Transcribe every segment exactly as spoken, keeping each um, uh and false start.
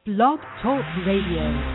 Blog Talk Radio.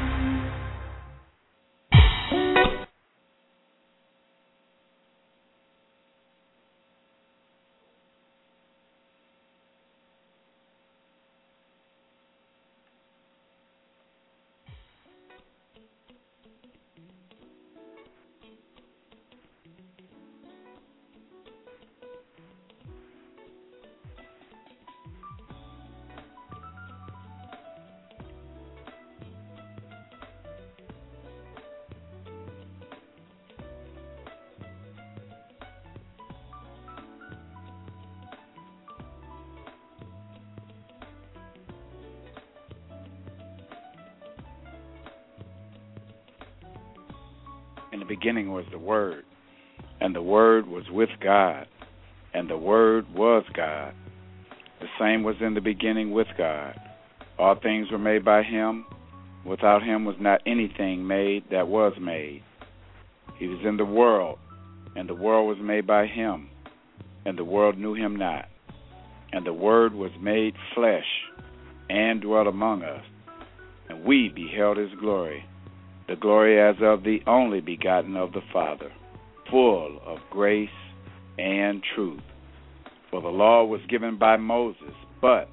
In the beginning was the Word, and the Word was with God, and the Word was God. The same was in the beginning with God. All things were made by Him. Without Him was not anything made that was made. He was in the world, and the world was made by Him, and the world knew Him not. And the Word was made flesh and dwelt among us, and we beheld His glory, the glory as of the only begotten of the Father, full of grace and truth. For the law was given by Moses, but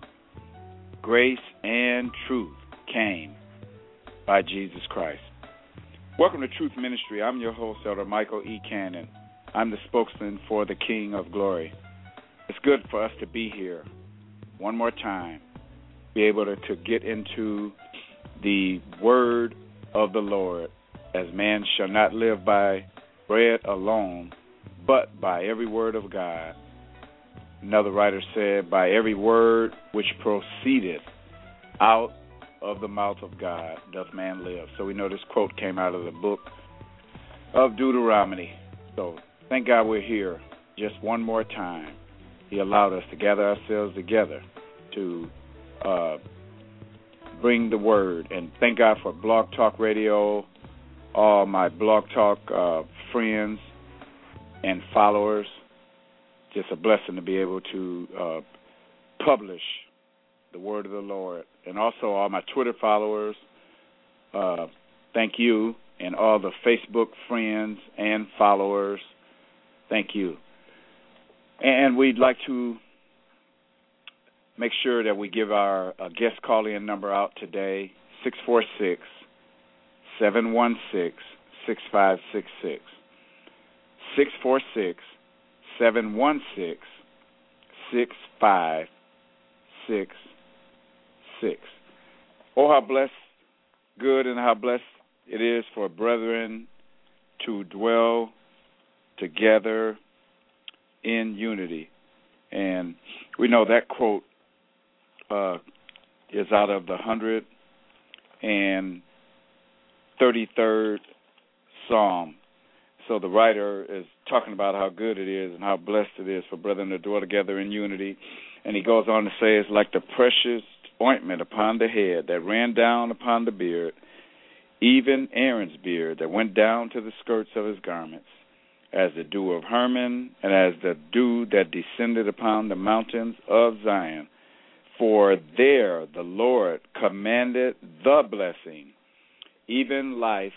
grace and truth came by Jesus Christ. Welcome to Truth Ministry. I'm your host, Elder Michael E. Cannon. I'm the spokesman for the King of Glory. It's good for us to be here one more time, be able to, to get into the Word of the Lord, as man shall not live by bread alone, but by every word of God. Another writer said, by every word which proceedeth out of the mouth of God doth man live. So we know this quote came out of the book of Deuteronomy. So thank God we're here just one more time. He allowed us to gather ourselves together to uh, bring the word. And thank God for Blog Talk Radio, all my Blog Talk uh, friends and followers. Just a blessing to be able to uh, publish the word of the Lord. And also all my Twitter followers, uh, thank you. And all the Facebook friends and followers, thank you. And we'd like to make sure that we give our uh, guest call-in number out today, six four six, seven one six, six five six six. six four six, seven one six, six five six six. Oh, how blessed, good, and how blessed it is for brethren to dwell together in unity. And we know that quote Uh, is out of the one hundred thirty-third Psalm. So the writer is talking about how good it is and how blessed it is for brethren to dwell together in unity. And he goes on to say, it's like the precious ointment upon the head that ran down upon the beard, even Aaron's beard that went down to the skirts of his garments, as the dew of Hermon, and as the dew that descended upon the mountains of Zion. For there the Lord commanded the blessing, even life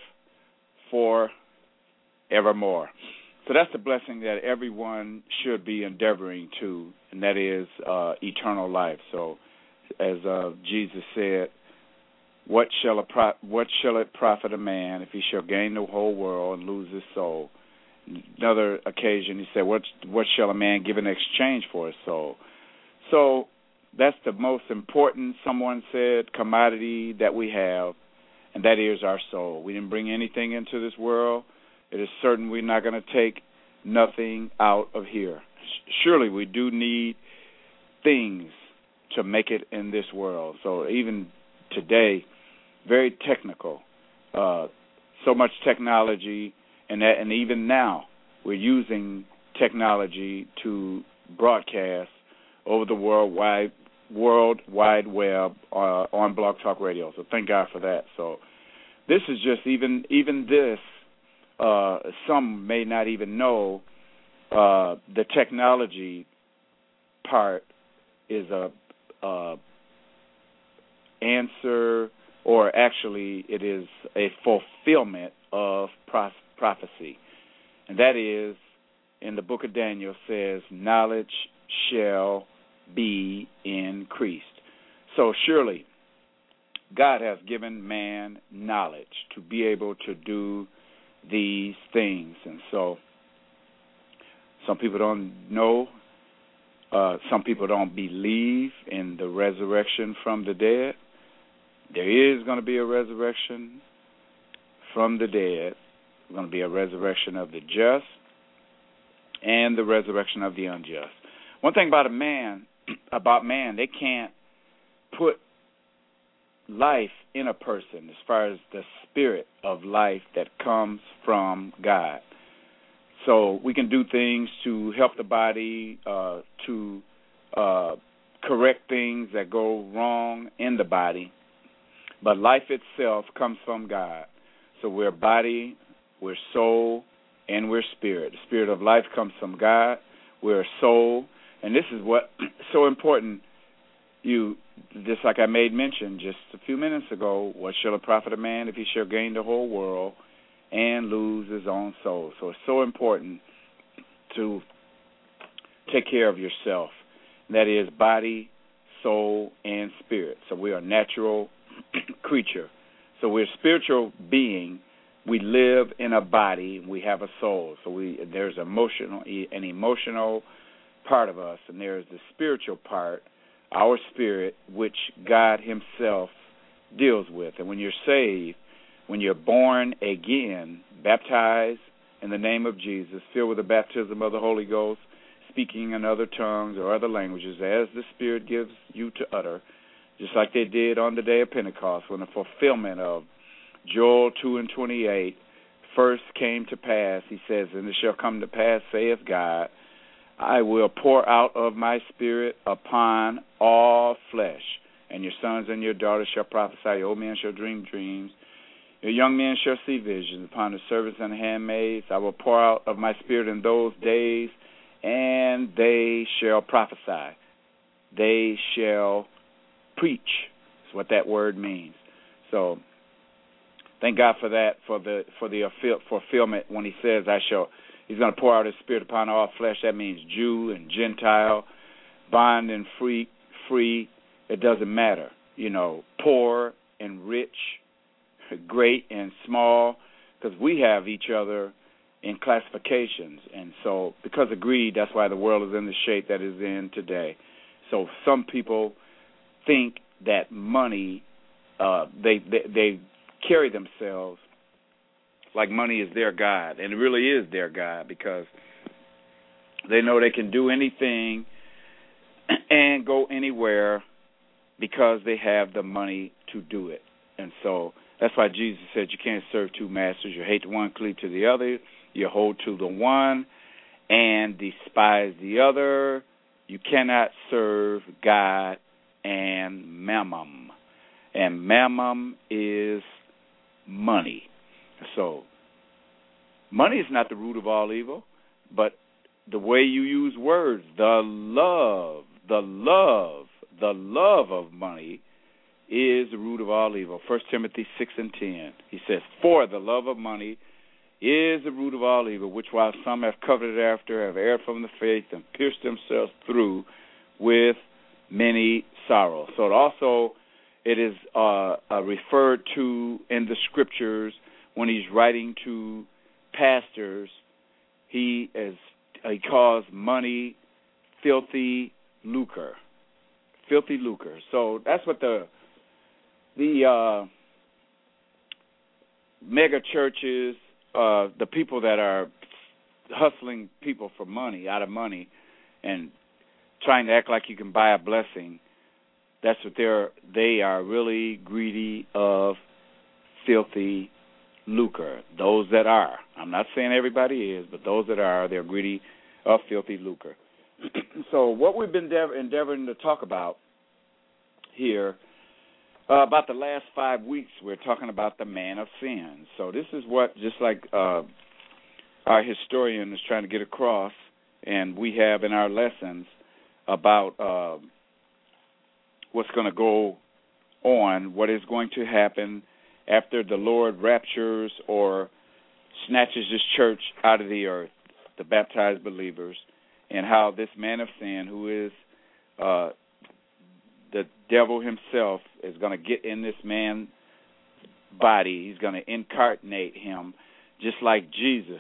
forevermore. So that's the blessing that everyone should be endeavoring to, and that is uh, eternal life. So as uh, Jesus said, what shall, a pro- what shall it profit a man if he shall gain the whole world and lose his soul? Another occasion he said, what, what shall a man give in exchange for his soul? So that's the most important, someone said, commodity that we have, and that is our soul. We didn't bring anything into this world. It is certain we're not going to take nothing out of here. Surely we do need things to make it in this world. So even today, very technical, uh, so much technology, and that, and even now we're using technology to broadcast over the worldwide World Wide Web uh, on Blog Talk Radio. So thank God for that. So this is just even even this. Uh, some may not even know uh, the technology part is a, a answer, or actually it is a fulfillment of prophecy. And that is, in the book of Daniel says, knowledge shall be increased. So surely God has given man knowledge to be able to do these things. And so some people don't know, uh, some people don't believe in the resurrection from the dead. There is going to be a resurrection from the dead. There's going to be a resurrection of the just and the resurrection of the unjust. One thing about a man, about man, they can't put life in a person as far as the spirit of life that comes from God. So we can do things to help the body, uh, to uh, correct things that go wrong in the body, but life itself comes from God. So we're body, we're soul, and we're spirit. The spirit of life comes from God. We're a soul, and this is what so important. You, just like I made mention just a few minutes ago, what shall it profit a man if he shall gain the whole world and lose his own soul? So it's so important to take care of yourself. That is body, soul, and spirit. So we are a natural creature. So we're a spiritual being. We live in a body. We have a soul. So we there's emotional, an emotional part of us, and there's the spiritual part, our spirit, which God himself deals with. And when you're saved, when you're born again, baptized in the name of Jesus, filled with the baptism of the Holy Ghost, speaking in other tongues or other languages as the Spirit gives you to utter, just like they did on the day of Pentecost when the fulfillment of Joel two and twenty-eight first came to pass. He says, and it shall come to pass, saith God, I will pour out of my spirit upon all flesh, and your sons and your daughters shall prophesy, your old men shall dream dreams, your young men shall see visions. Upon the servants and the handmaids I will pour out of my spirit in those days, and they shall prophesy. They shall preach. That's what that word means. So thank God for that, for the for the fulfillment when he says, I shall. He's going to pour out his spirit upon all flesh. That means Jew and Gentile, bond and free, free. It doesn't matter. You know, poor and rich, great and small, because we have each other in classifications. And so because of greed, that's why the world is in the shape that it's in today. So some people think that money, uh, they, they they carry themselves like money is their God, and it really is their God, because they know they can do anything and go anywhere because they have the money to do it. And so that's why Jesus said you can't serve two masters. You hate the one, cleave to the other. You hold to the one and despise the other. You cannot serve God and mammon. And mammon is money. So, money is not the root of all evil, but the way you use words, the love, the love, the love of money is the root of all evil. First Timothy six and ten, he says, for the love of money is the root of all evil, which while some have coveted after, have erred from the faith, and pierced themselves through with many sorrows. So it also, it is uh, uh, referred to in the scriptures. When he's writing to pastors, he is he calls money filthy lucre, filthy lucre. So that's what the the uh, mega churches, uh, the people that are hustling people for money, out of money, and trying to act like you can buy a blessing. That's what they're. They are really greedy of filthy lucre. Those that are. I'm not saying everybody is, but those that are, they're greedy of filthy lucre. So what we've been endeavor- endeavoring to talk about here, uh, about the last five weeks, we're talking about the man of sin. So this is what, just like uh, our historian is trying to get across, and we have in our lessons about uh, what's going to go on what is going to happen after the Lord raptures or snatches his church out of the earth, the baptized believers, and how this man of sin, who is uh, the devil himself, is going to get in this man's body. He's going to incarnate him, just like Jesus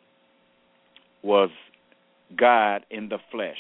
was God in the flesh.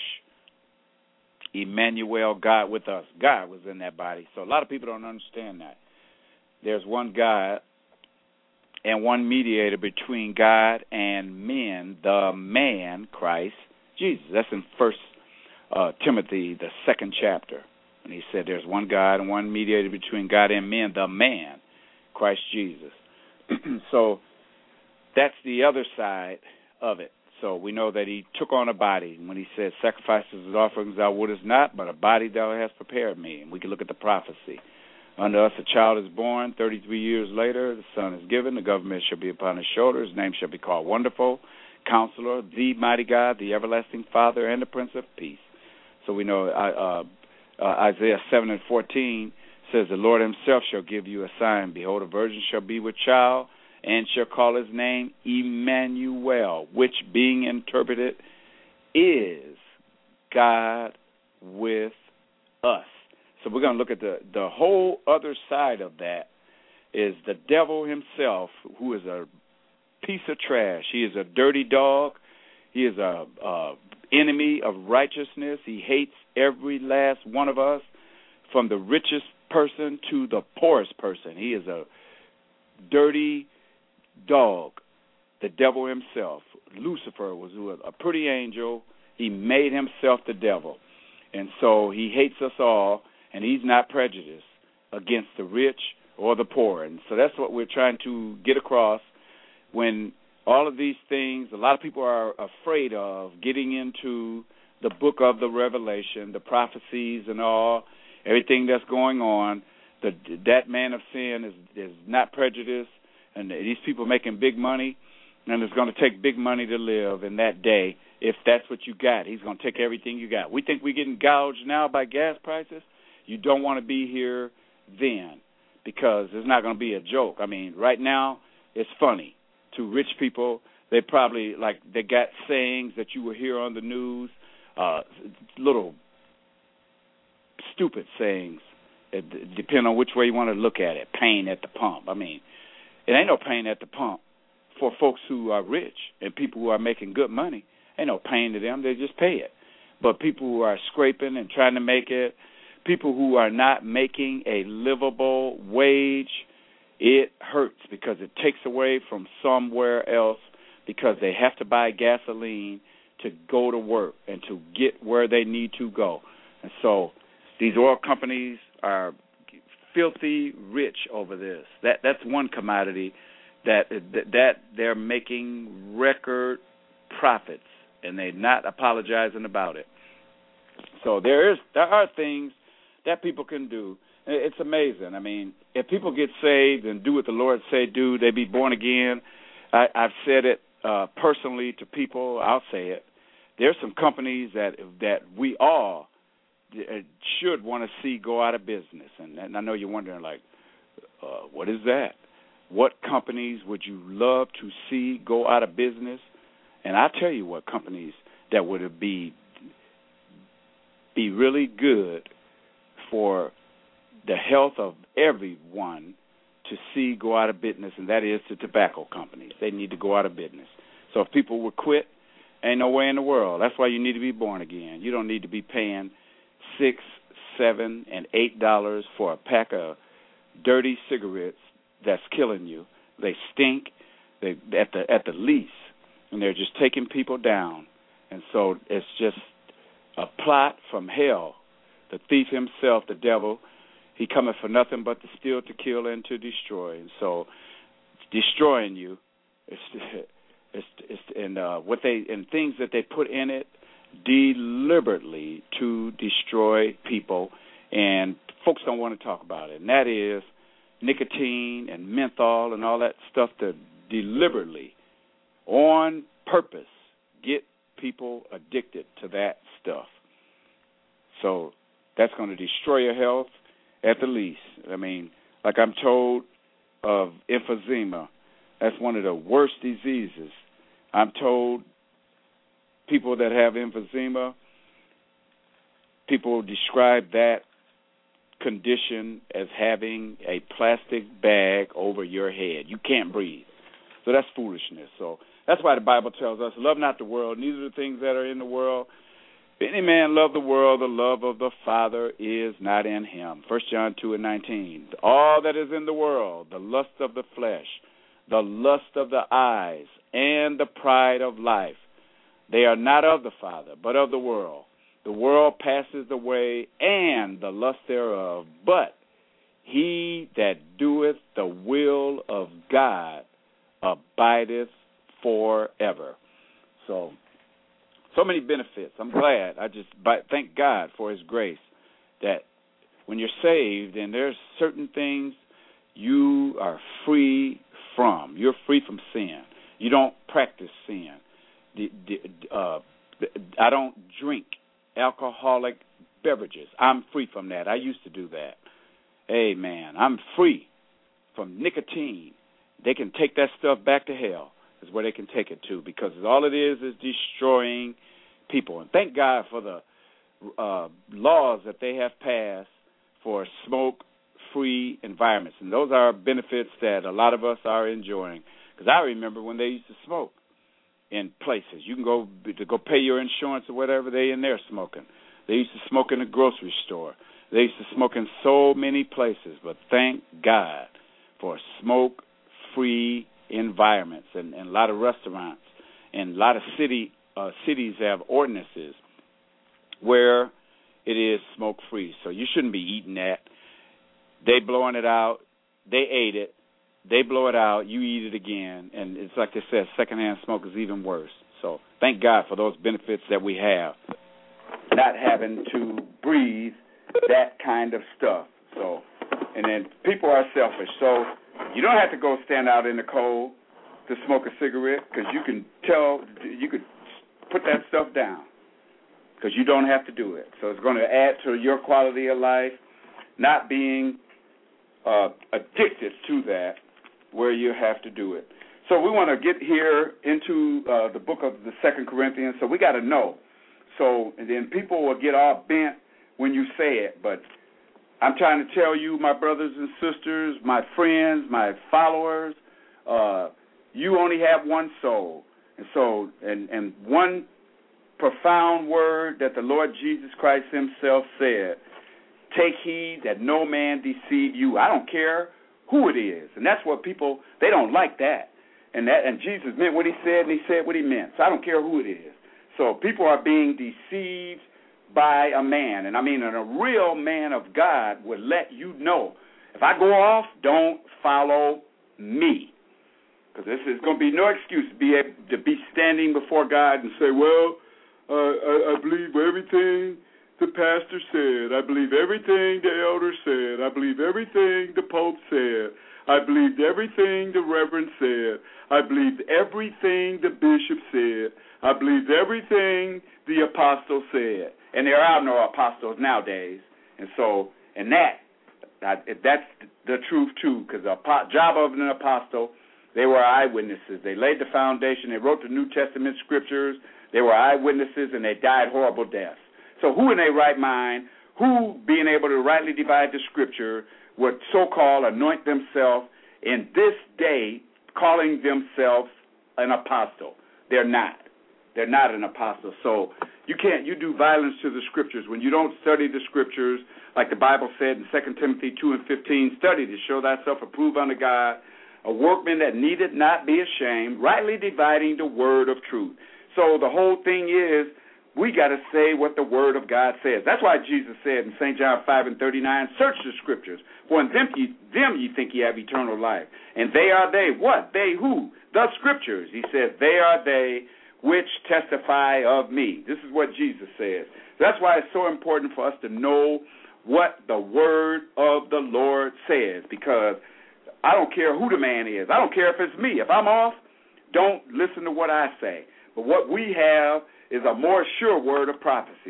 Emmanuel, God with us. God was in that body. So a lot of people don't understand that. There's one God and one mediator between God and men, the man, Christ Jesus. That's in First uh, Timothy, the second chapter. And he said there's one God and one mediator between God and men, the man, Christ Jesus. So that's the other side of it. So we know that he took on a body. When he said, sacrifices and offerings thou wouldest not, but a body thou hast prepared me. And we can look at the prophecy. Unto us a child is born. Thirty-three years later, the son is given. The government shall be upon his shoulders. His name shall be called Wonderful, Counselor, the Mighty God, the Everlasting Father, and the Prince of Peace. So we know uh, uh, Isaiah seven and fourteen says, the Lord himself shall give you a sign. Behold, a virgin shall be with child, and shall call his name Emmanuel, which being interpreted is God with us. So we're going to look at the, the whole other side of that is the devil himself, who is a piece of trash. He is a dirty dog. He is a, a enemy of righteousness. He hates every last one of us, from the richest person to the poorest person. He is a dirty dog, the devil himself. Lucifer was a pretty angel. He made himself the devil. And so he hates us all, and he's not prejudiced against the rich or the poor. And so that's what we're trying to get across when all of these things, a lot of people are afraid of getting into the book of the Revelation, the prophecies and all, everything that's going on. The, that man of sin is, is not prejudiced, and these people making big money, and it's going to take big money to live in that day. If that's what you got, he's going to take everything you got. We think we're getting gouged now by gas prices. You don't want to be here then, because it's not going to be a joke. I mean, right now it's funny to rich people. They probably, like, they got sayings that you will hear on the news, uh, little stupid sayings, depending on which way you want to look at it. Pain at the pump. I mean, it ain't no pain at the pump for folks who are rich and people who are making good money. Ain't no pain to them. They just pay it. But people who are scraping and trying to make it, people who are not making a livable wage, it hurts because it takes away from somewhere else, because they have to buy gasoline to go to work and to get where they need to go. And so these oil companies are filthy rich over this. That that's one commodity that that they're making record profits, and they're not apologizing about it. So there is there are things that people can do. It's amazing. I mean, if people get saved and do what the Lord say do, they be born again. I, I've said it uh, personally to people. I'll say it. There's some companies that that we all should want to see go out of business. And, and I know you're wondering, like, uh, what is that? What companies would you love to see go out of business? And I'll tell you what companies that would be be really good for the health of everyone to see go out of business, and that is the tobacco companies. They need to go out of business. So if people would quit, ain't no way in the world. That's why you need to be born again. You don't need to be paying six, seven, and eight dollars for a pack of dirty cigarettes that's killing you. They stink. They at the at the least, and they're just taking people down. And so it's just a plot from hell. The thief himself, the devil, he cometh for nothing but to steal, to kill, and to destroy. And so, destroying you, it's, it's, it's and uh, what they and things that they put in it deliberately to destroy people, and folks don't want to talk about it. And that is nicotine and menthol and all that stuff to deliberately, on purpose, get people addicted to that stuff. So that's going to destroy your health. at the least. I mean, like I'm told of emphysema, that's one of the worst diseases. I'm told people that have emphysema, people describe that condition as having a plastic bag over your head. You can't breathe. So that's foolishness. So that's why the Bible tells us, love not the world, neither the things that are in the world. If any man love the world, the love of the Father is not in him. First John two and nineteen. All that is in the world, the lust of the flesh, the lust of the eyes, and the pride of life, they are not of the Father, but of the world. The world passes away, and the lust thereof, but he that doeth the will of God abideth forever. So, so many benefits. I'm glad. I just thank God for his grace that when you're saved and there's certain things you are free from. You're free from sin. You don't practice sin. The, the, uh, I don't drink alcoholic beverages. I'm free from that. I used to do that. Amen. I'm free from nicotine. They can take that stuff back to hell is where they can take it to, because all it is is destroying people. And thank God for the uh, laws that they have passed for smoke-free environments. And those are benefits that a lot of us are enjoying. Because I remember when they used to smoke in places. You can go to go pay your insurance or whatever, they in there smoking. They used to smoke in the grocery store. They used to smoke in so many places. But thank God for smoke-free environments, and, and a lot of restaurants and a lot of city uh, cities have ordinances where it is smoke-free. So you shouldn't be eating that. They blowing it out. They ate it. They blow it out. You eat it again. And it's like they said, secondhand smoke is even worse. So thank God for those benefits that we have, not having to breathe that kind of stuff. So, and then people are selfish. So you don't have to go stand out in the cold to smoke a cigarette, because you can tell, you could put that stuff down because you don't have to do it. So it's going to add to your quality of life, not being uh, addicted to that where you have to do it. So we want to get here into uh, the book of the Second Corinthians. So we got to know. So and then people will get all bent when you say it, but I'm trying to tell you, my brothers and sisters, my friends, my followers, uh, you only have one soul. And so, and, and one profound word that the Lord Jesus Christ himself said, take heed that no man deceive you. I don't care who it is. And that's what people, they don't like that. And that, and Jesus meant what he said, and he said what he meant. So I don't care who it is. So people are being deceived by a man. And I mean, a real man of God would let you know, if I go off, don't follow me. Because this is going to be no excuse to be able to be standing before God and say, well, uh, I, I believe everything the pastor said. I believe everything the elder said. I believe everything the pope said. I believed everything the reverend said. I believed everything the bishop said. I believed everything the apostle said. And there are no apostles nowadays. And so, and that, that's the truth, too, because the job of an apostle, they were eyewitnesses. They laid the foundation. They wrote the New Testament scriptures. They were eyewitnesses, and they died horrible deaths. So who in their right mind, who being able to rightly divide the scripture, would so-called anoint themselves in this day, calling themselves an apostle? They're not. They're not an apostle. So you can't, you do violence to the scriptures. When you don't study the scriptures, like the Bible said in Second Timothy two and fifteen, study to show thyself approved unto God, a workman that needeth not be ashamed, rightly dividing the word of truth. So the whole thing is, we got to say what the word of God says. That's why Jesus said in Saint John five and thirty-nine, search the scriptures, for in them ye, them ye think ye have eternal life. And they are they, what? They who? The scriptures. He says, they are they which testify of me. This is what Jesus says. That's why it's so important for us to know what the word of the Lord says, because I don't care who the man is. I don't care if it's me. If I'm off, don't listen to what I say. But what we have is a more sure word of prophecy.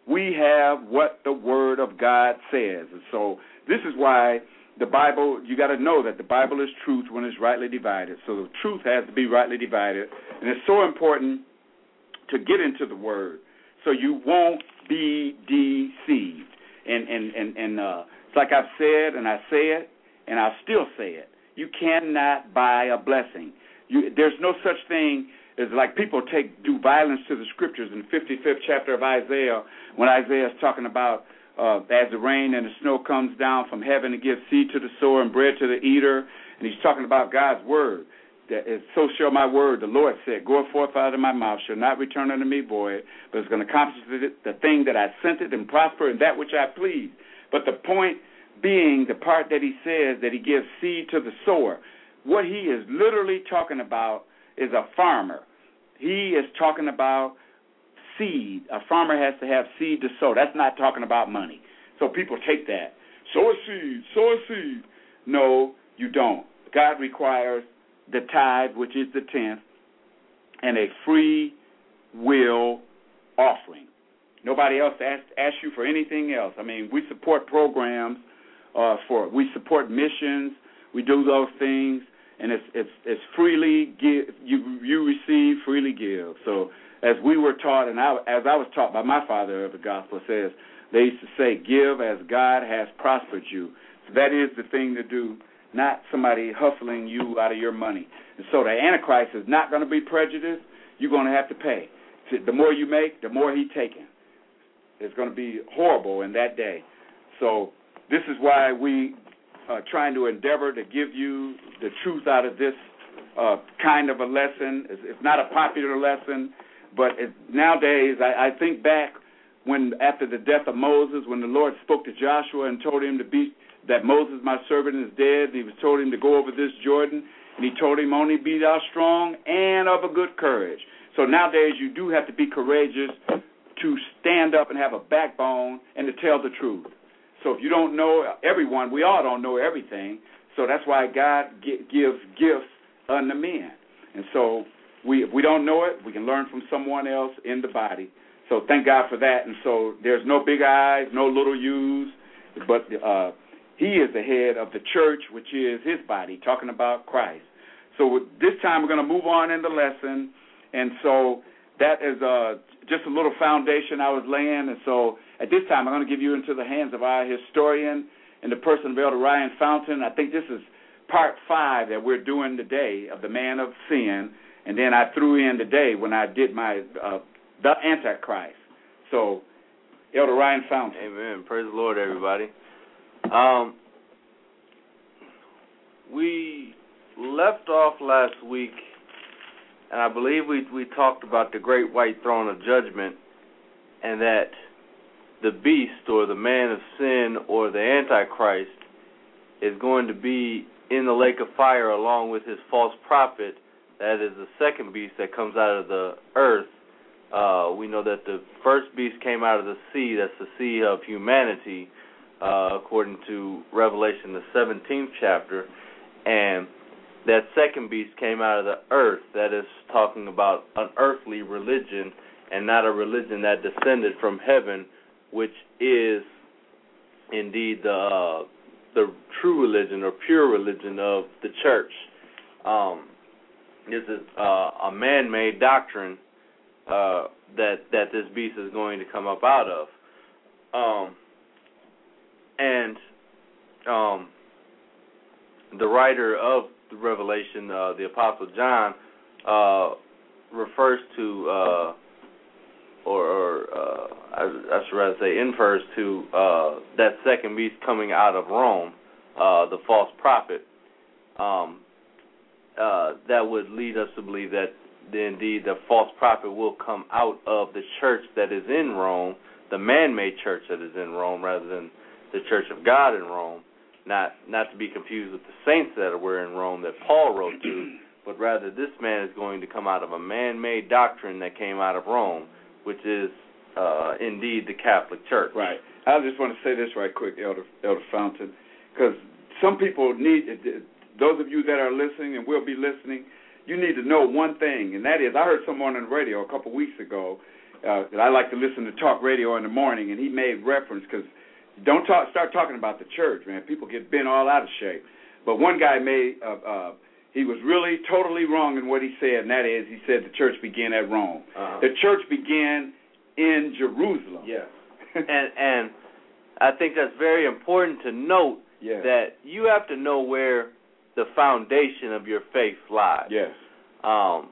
We have what the Word of God says. And so this is why the Bible, you got to know that the Bible is truth when it's rightly divided. So the truth has to be rightly divided. And it's so important to get into the Word so you won't be deceived. And, and, and, and uh, it's like I've said, and I say it, and I'll still say it. You cannot buy a blessing. You, there's no such thing as like people take do violence to the Scriptures in the fifty-fifth chapter of Isaiah when Isaiah is talking about uh, as the rain and the snow comes down from heaven to give seed to the sower and bread to the eater. And he's talking about God's word. That is, so shall my word, the Lord said, go forth out of my mouth, shall not return unto me void, but it's going to accomplish the thing that I sent it and prosper in that which I please. But the point being, the part that he says that he gives seed to the sower, what he is literally talking about is a farmer. He is talking about seed. A farmer has to have seed to sow. That's not talking about money. So people take that. Sow a seed, sow a seed. No, you don't. God requires the tithe, which is the tenth, and a free will offering. Nobody else asks ask you for anything else. I mean, we support programs uh, for, we support missions. We do those things, and it's it's it's freely give. You you receive, freely give. So as we were taught, and I, as I was taught by my father of the gospel, says they used to say, "Give as God has prospered you." So that is the thing to do. Not somebody hustling you out of your money. And so the Antichrist is not going to be prejudiced. You're going to have to pay. The more you make, the more he's taking. It's going to be horrible in that day. So this is why we are trying to endeavor to give you the truth out of this uh, kind of a lesson. It's, it's not a popular lesson, but it, nowadays I, I think back when after the death of Moses, when the Lord spoke to Joshua and told him to be that Moses, my servant, is dead. He was told him to go over this Jordan, and he told him only be thou strong and of a good courage. So nowadays you do have to be courageous to stand up and have a backbone and to tell the truth. So if you don't know everyone, we all don't know everything. So that's why God gives gifts unto men. And so we, if we don't know it, we can learn from someone else in the body. So thank God for that. And so there's no big I's, no little U's, but uh, he is the head of the church, which is his body, talking about Christ. So this time we're going to move on in the lesson. And so that is uh, just a little foundation I was laying. And so at this time I'm going to give you into the hands of our historian in the person of Elder Ryan Fountain. I think this is part five that we're doing today of the Man of Sin. And then I threw in today when I did my uh, The Antichrist. So Elder Ryan Fountain. Amen. Praise the Lord, everybody. Um, we left off last week, and I believe we we talked about the great white throne of judgment, and that the beast, or the man of sin, or the Antichrist, is going to be in the lake of fire along with his false prophet. That is the second beast that comes out of the earth. Uh, we know that the first beast came out of the sea. That's the sea of humanity. Uh, according to Revelation, the seventeenth chapter, and that second beast came out of the earth. That is talking about an earthly religion and not a religion that descended from heaven, which is indeed the uh, the true religion or pure religion of the church. Um, this is uh, a man-made doctrine uh, that that this beast is going to come up out of. Um, And um, the writer of the Revelation, uh, the Apostle John, uh, refers to, uh, or, or uh, I, I should rather say infers to, uh, that second beast coming out of Rome, uh, the false prophet. Um, uh, that would lead us to believe that, indeed, the false prophet will come out of the church that is in Rome, the man-made church that is in Rome, rather than the Church of God in Rome, not not to be confused with the saints that were in Rome that Paul wrote to, but rather this man is going to come out of a man-made doctrine that came out of Rome, which is uh, indeed the Catholic Church. Right. I just want to say this right quick, Elder Elder Fountain, because some people need, those of you that are listening and will be listening, you need to know one thing, and that is, I heard someone on the radio a couple weeks ago, uh, that I like to listen to talk radio in the morning, and he made reference because don't talk, start talking about the church, man. People get bent all out of shape. But one guy made, uh, uh, he was really totally wrong in what he said, and that is he said the church began at Rome. Uh-huh. The church began in Jerusalem. Yes. and and I think that's very important to note yes. that you have to know where the foundation of your faith lies. Yes. Um,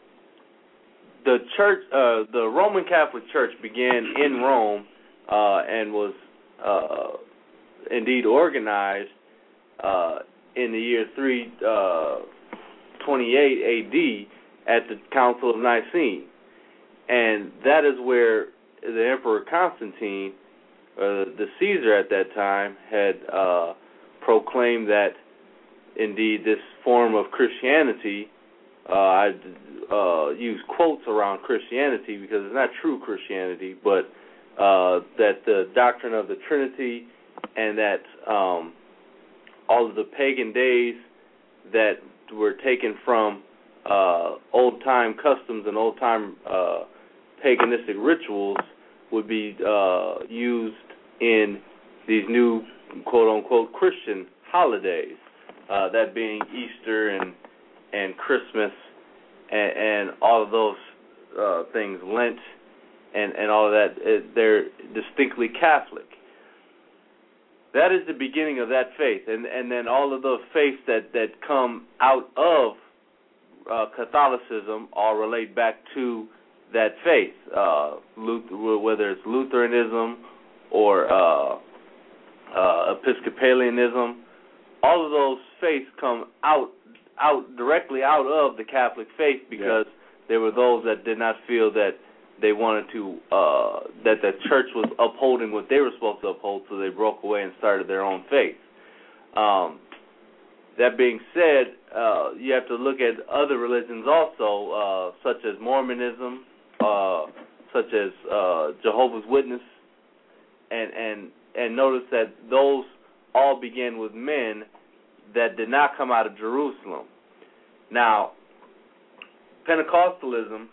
the church, uh, the Roman Catholic Church began in Rome uh, and was uh, indeed organized uh, in the year three twenty-eight A D at the Council of Nicene. And that is where the Emperor Constantine, uh, the Caesar at that time, had uh, proclaimed that indeed this form of Christianity, uh, I uh, use quotes around Christianity because it's not true Christianity, but uh, that the doctrine of the Trinity and that um, all of the pagan days that were taken from uh, old-time customs and old-time uh, paganistic rituals would be uh, used in these new quote-unquote Christian holidays, uh, that being Easter and and Christmas and, and all of those uh, things, Lent and, and all of that. It, they're distinctly Catholic. That is the beginning of that faith, and and then all of those faiths that, that come out of uh, Catholicism all relate back to that faith, uh, Luther, whether it's Lutheranism or uh, uh, Episcopalianism. All of those faiths come out out directly out of the Catholic faith because yeah. there were those that did not feel that they wanted to, uh, that the church was upholding what they were supposed to uphold, so they broke away and started their own faith. Um, that being said, uh, you have to look at other religions also, uh, such as Mormonism, uh, such as uh, Jehovah's Witness, and, and, and notice that those all began with men that did not come out of Jerusalem. Now, Pentecostalism,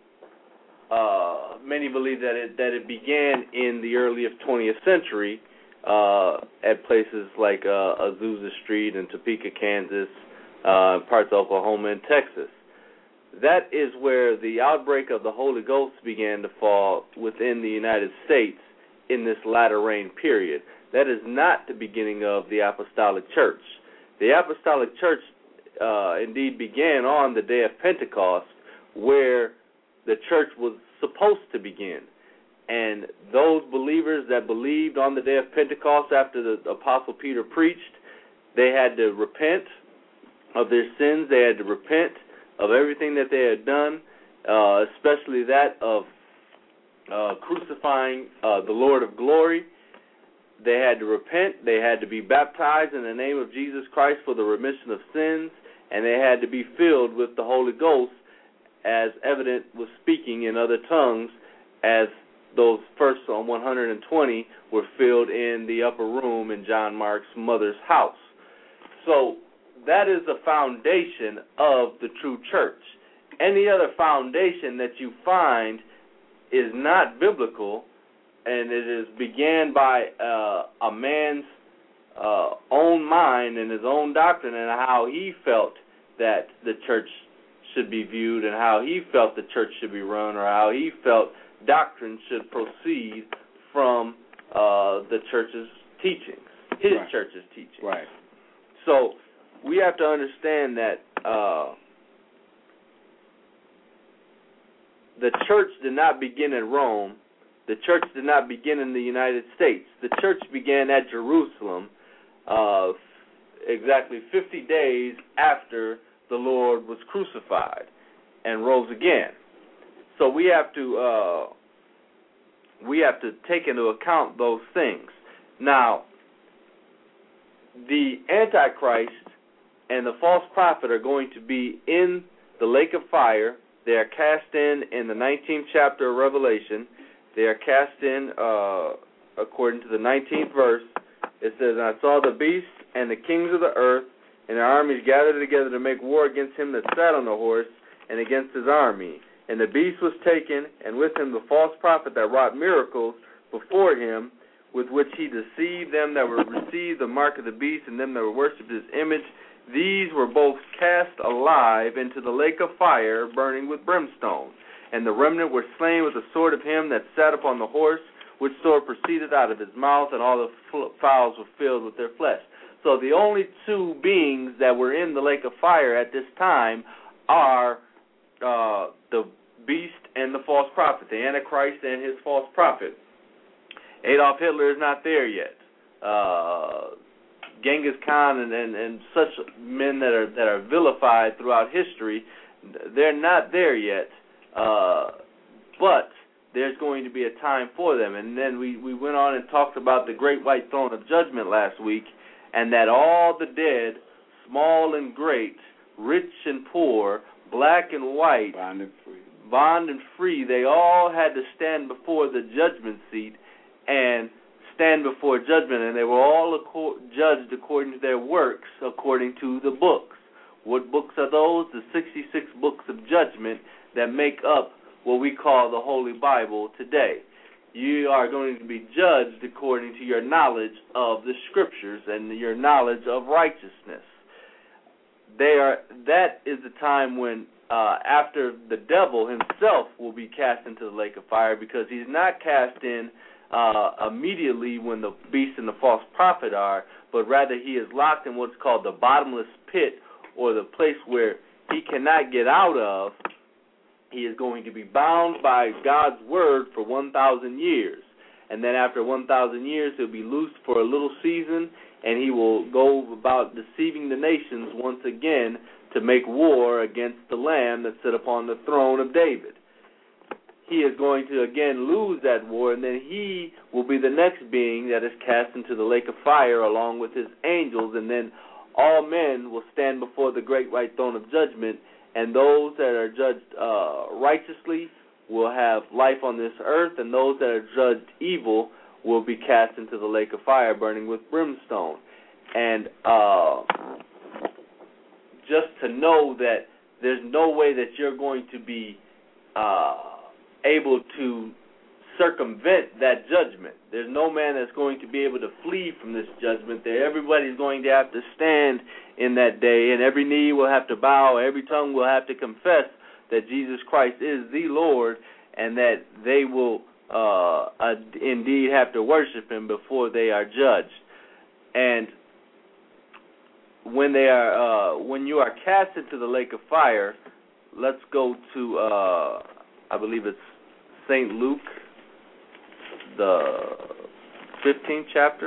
uh, many believe that it that it began in the early twentieth century uh, at places like uh, Azusa Street in Topeka, Kansas, uh, parts of Oklahoma and Texas. That is where the outbreak of the Holy Ghost began to fall within the United States in this latter rain period. That is not the beginning of the Apostolic Church. The Apostolic Church uh, indeed began on the day of Pentecost, where the church was supposed to begin. And those believers that believed on the day of Pentecost after the Apostle Peter preached, they had to repent of their sins. They had to repent of everything that they had done, uh, especially that of uh, crucifying uh, the Lord of glory. They had to repent. They had to be baptized in the name of Jesus Christ for the remission of sins, and they had to be filled with the Holy Ghost, as evident was speaking in other tongues, as those first Psalm one hundred twenty were filled in the upper room in John Mark's mother's house. So that is the foundation of the true church. Any other foundation that you find is not biblical, and it is began by uh, a man's uh, own mind and his own doctrine and how he felt that the church should be viewed and how he felt the church should be run or how he felt doctrine should proceed from uh, the church's teachings, his right. church's teachings. Right. So we have to understand that uh, the church did not begin in Rome. The church did not begin in the United States. The church began at Jerusalem uh, exactly fifty days after the Lord was crucified and rose again. So we have to uh, we have to take into account those things. Now, the Antichrist and the false prophet are going to be in the lake of fire. They are cast in in the nineteenth chapter of Revelation. They are cast in, uh, according to the nineteenth verse. It says, "And I saw the beast and the kings of the earth and their armies gathered together to make war against him that sat on the horse and against his army. And the beast was taken, and with him the false prophet that wrought miracles before him, with which he deceived them that were received the mark of the beast, and them that were worshipped his image. These were both cast alive into the lake of fire, burning with brimstone. And the remnant were slain with the sword of him that sat upon the horse, which sword proceeded out of his mouth, and all the fowls were filled with their flesh. So the only two beings that were in the lake of fire at this time are uh, the beast and the false prophet, the Antichrist and his false prophet. Adolf Hitler is not there yet. Uh, Genghis Khan and, and, and such men that are that are vilified throughout history, they're not there yet. Uh, but there's going to be a time for them. And then we, we went on and talked about the great white throne of judgment last week, and that all the dead, small and great, rich and poor, black and white, bond and free, bond and free, they all had to stand before the judgment seat and stand before judgment, and they were all acco- judged according to their works, according to the books. What books are those? The sixty-six books of judgment that make up what we call the Holy Bible today. You are going to be judged according to your knowledge of the Scriptures and your knowledge of righteousness. They are. That is the time when, uh, after the devil himself will be cast into the lake of fire, because he's not cast in uh, immediately when the beast and the false prophet are, but rather he is locked in what's called the bottomless pit, or the place where he cannot get out of. He is going to be bound by God's word for one thousand years. And then after one thousand years, he'll be loosed for a little season, and he will go about deceiving the nations once again to make war against the Lamb that sat upon the throne of David. He is going to again lose that war, and then he will be the next being that is cast into the lake of fire along with his angels, and then all men will stand before the great white throne of judgment, and those that are judged uh, righteously will have life on this earth, and those that are judged evil will be cast into the lake of fire burning with brimstone. And uh, just to know that there's no way that you're going to be uh, able to circumvent that judgment. There's no man that's going to be able to flee from this judgment. There, everybody's going to have to stand in that day, and every knee will have to bow, every tongue will have to confess that Jesus Christ is the Lord, and that they will uh, uh, indeed have to worship him before they are judged. And when they are, uh, when you are cast into the lake of fire, let's go to, uh, I believe it's Saint Luke, the fifteenth chapter.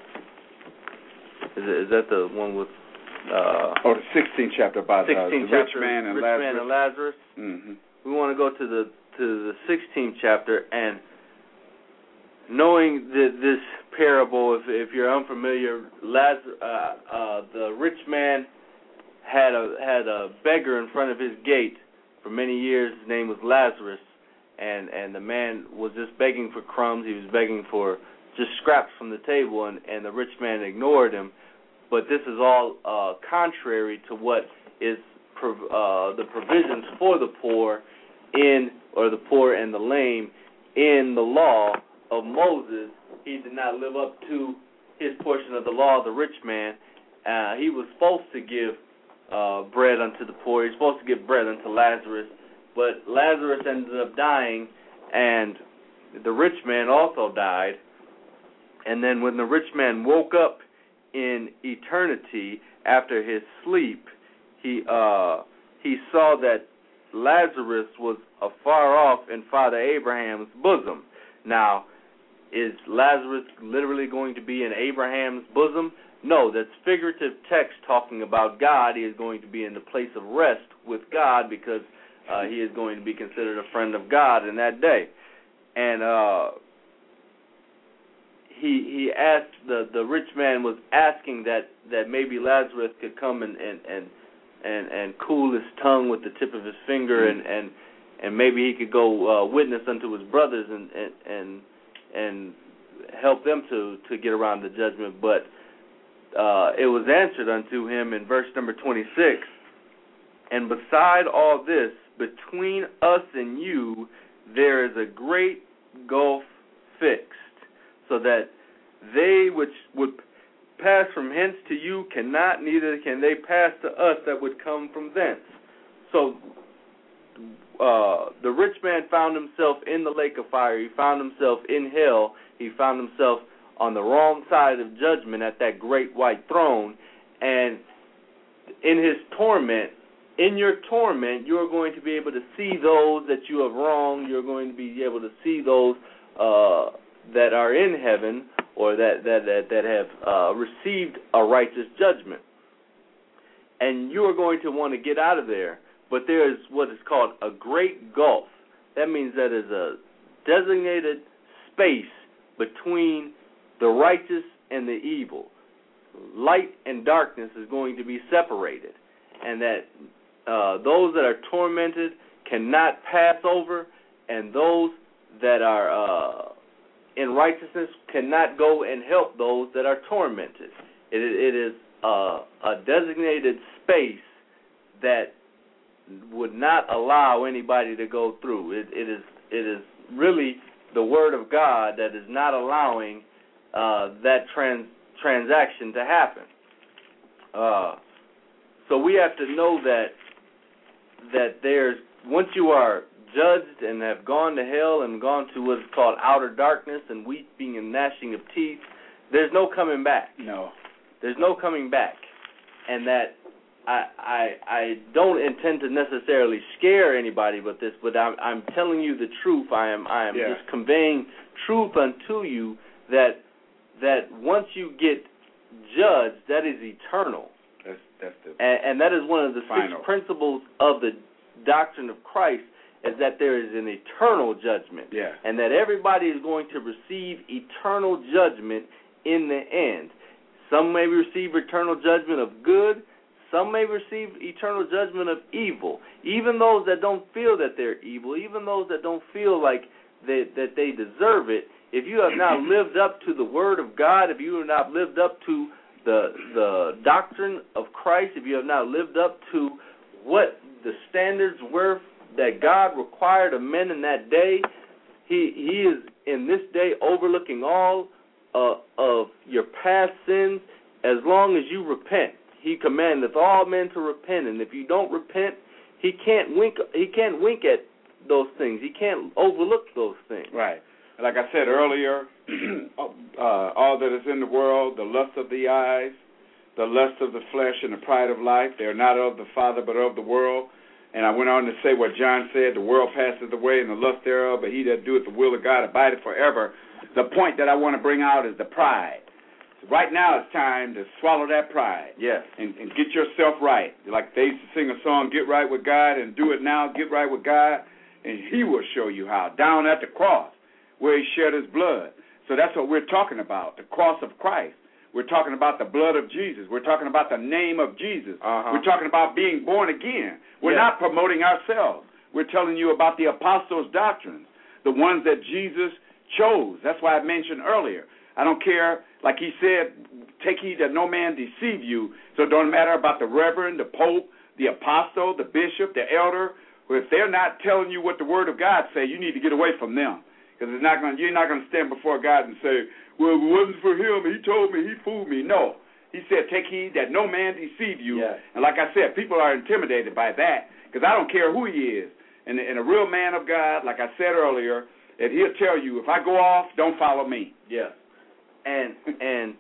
Is, it, is that the one with? Uh, oh, the sixteenth chapter about sixteenth uh, the chapter, rich man and rich Lazarus. Man and Lazarus. Mm-hmm. We want to go to the to the sixteenth chapter, and knowing that this parable, if if you're unfamiliar, Lazarus, uh, uh, the rich man had a had a beggar in front of his gate for many years. His name was Lazarus, and and the man was just begging for crumbs. He was begging for just scraps from the table, and, and the rich man ignored him. But this is all uh, contrary to what is prov- uh, the provisions for the poor in, or the poor and the lame in the law of Moses. He did not live up to his portion of the law of the rich man. Uh, he was supposed to give uh, bread unto the poor. He was supposed to give bread unto Lazarus. But Lazarus ended up dying, and the rich man also died. And then when the rich man woke up in eternity after his sleep, he uh, he saw that Lazarus was afar off in Father Abraham's bosom. Now, is Lazarus literally going to be in Abraham's bosom? No, that's figurative text talking about God. He is going to be in the place of rest with God, because uh, he is going to be considered a friend of God in that day. And uh, he he asked, the, the rich man was asking that, that maybe Lazarus could come and, and, and, and, and cool his tongue with the tip of his finger, and, and, and maybe he could go uh, witness unto his brothers and and, and and help them to, to get around the judgment. But uh, it was answered unto him in verse number twenty-six, and beside all this between us and you, there is a great gulf fixed, so that they which would pass from hence to you cannot, neither can they pass to us that would come from thence. So uh, the rich man found himself in the lake of fire. He found himself in hell. He found himself on the wrong side of judgment at that great white throne. And in his torment, in your torment, you're going to be able to see those that you have wronged. You're going to be able to see those uh, that are in heaven, or that that that, that have uh, received a righteous judgment. And you are going to want to get out of there. But there is what is called a great gulf. That means that is a designated space between the righteous and the evil. Light and darkness is going to be separated. And that uh, those that are tormented cannot pass over, and those that are uh, in righteousness cannot go and help those that are tormented. It, it is uh, a designated space that would not allow anybody to go through. It, it is it is really the Word of God that is not allowing uh, that trans, transaction to happen. Uh, so we have to know that that there's, once you are judged and have gone to hell and gone to what is called outer darkness and weeping and gnashing of teeth, there's no coming back. No. There's no coming back. And that I I, I don't intend to necessarily scare anybody with this, but I'm, I'm telling you the truth. I am I am yeah. just conveying truth unto you that that once you get judged, that is eternal. That's, that's the and, and that is one of the final. six principles of the doctrine of Christ, is that there is an eternal judgment. Yeah. And that everybody is going to receive eternal judgment in the end. Some may receive eternal judgment of good. Some may receive eternal judgment of evil. Even those that don't feel that they're evil, even those that don't feel like they, that they deserve it, if you have not lived up to the Word of God, if you have not lived up to the the doctrine of Christ, if you have not lived up to what the standards were that God required of men in that day, He He is in this day overlooking all uh, of your past sins as long as you repent. He commandeth all men to repent, and if you don't repent, He can't wink. He can't wink at those things. He can't overlook those things. Right. Like I said earlier, uh, all that is in the world, the lust of the eyes, the lust of the flesh, and the pride of life, they are not of the Father but of the world. And I went on to say what John said, the world passeth away and the lust thereof, but he that doeth the will of God abideth forever. The point that I want to bring out is the pride. So right now it's time to swallow that pride. Yes. And, and get yourself right. Like they used to sing a song, Get Right with God, and do it now, get right with God, and He will show you how. Down at the cross, where He shed His blood. So that's what we're talking about, the cross of Christ. We're talking about the blood of Jesus. We're talking about the name of Jesus. Uh-huh. We're talking about being born again. We're yes. not promoting ourselves. We're telling you about the apostles' doctrines, the ones that Jesus chose. That's why I mentioned earlier. I don't care, like He said, take heed that no man deceive you. So it don't matter about the reverend, the pope, the apostle, the bishop, the elder. If they're not telling you what the Word of God say, you need to get away from them. Because it's not going. You're not going to stand before God and say, well, if it wasn't for Him, He told me, He fooled me. No. He said, take heed that no man deceive you. Yeah. And like I said, people are intimidated by that because I don't care who he is. And, and a real man of God, like I said earlier, that he'll tell you, if I go off, don't follow me. Yeah. And and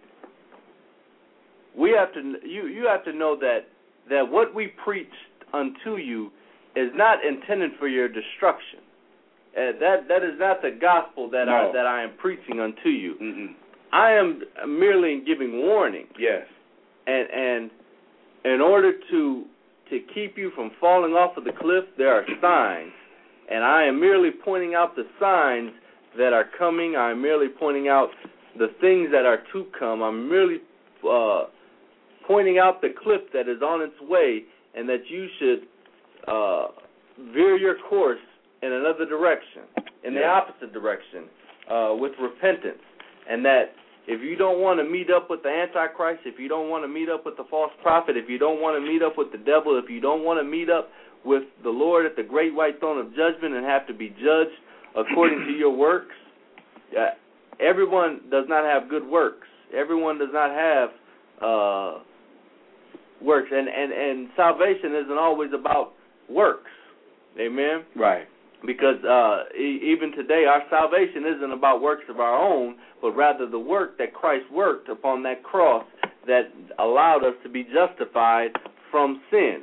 we have to you you have to know that that what we preached unto you is not intended for your destruction. Uh, that that is not the gospel that no. I that I am preaching unto you. Mm-mm. I am merely giving warning. Yes. And and in order to to keep you from falling off of the cliff, there are signs. And I am merely pointing out the signs that are coming. I am merely pointing out the things that are to come. I'm merely uh, pointing out the cliff that is on its way, and that you should uh, veer your course in another direction, in the yeah. opposite direction, uh, with repentance. And that If you don't want to meet up with the Antichrist, if you don't want to meet up with the false prophet, if you don't want to meet up with the devil, if you don't want to meet up with the Lord at the great white throne of judgment and have to be judged according to your works, uh, everyone does not have good works. Everyone does not have uh, works. And, and, and salvation isn't always about works. Amen? Right. Because uh, e- even today, our salvation isn't about works of our own, but rather the work that Christ worked upon that cross that allowed us to be justified from sin.